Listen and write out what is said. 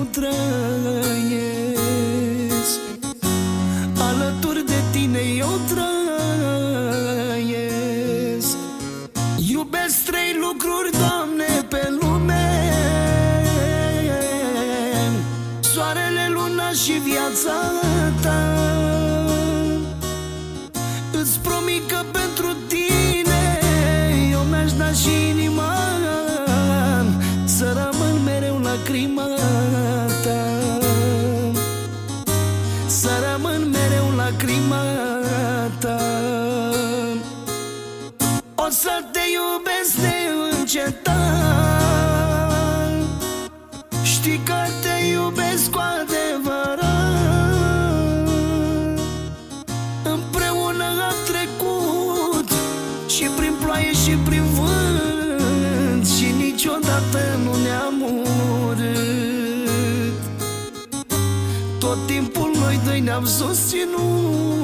trăiesc. Alături de tine eu trăiesc. Iubesc trei lucruri, Doamne, pe lume: soarele, luna și viața ta. Îți promit că pentru tine eu mi-aș da și inima, să rămân mereu lacrima ta, să rămân mereu lacrima ta. O să te iubesc neîncetat, știi că te iubesc cu adevărat. Împreună am trecut și prin ploaie și prin vânt, și niciodată nu ne-am urât. Tot timpul noi doi ne-am susținut.